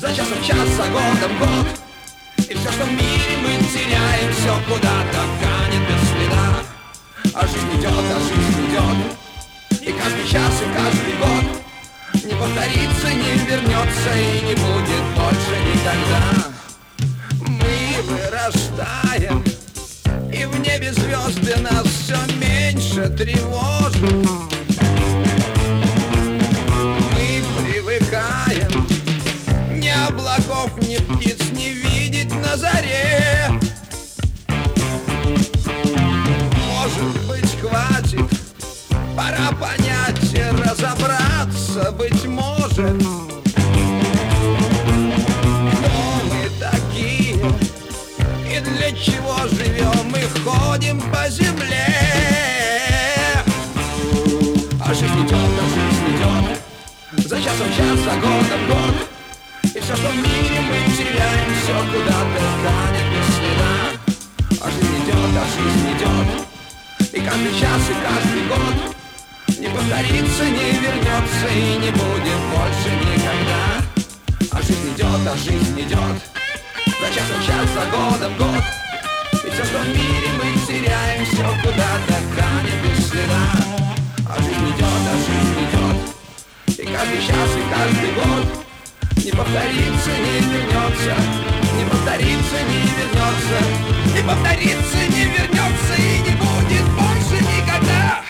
За часом час, за годом год. И все, что в мире мы теряем, все куда-то канет без следа. А жизнь идет, а жизнь идет. И каждый час, и каждый год не повторится, не вернется и не будет больше никогда. Мы вырастаем, и в небе звезды нас все меньше тревожат. Мы привыкаем ни облаков, ни птиц не видеть на заре. Может быть, хватит, пора понять и разобраться, быть может. Кто мы такие и для чего живем и ходим по земле? А жизнь идет, а жизнь идет. За часом час, за годом год. И все, что в мире мы теряем, все куда-то канет без следа. А жизнь идет, а жизнь идет. И каждый час, и каждый год не повторится, не вернется и не будет больше никогда. А жизнь идет, а жизнь идет. За часом час, за годом год. И все, что в мире мы теряем, все куда-то канет без следа. А жизнь идет, а жизнь идет. И каждый час, и каждый год не повторится, не вернется. Не повторится, не вернется. Не повторится, не вернется и не будет больше никогда.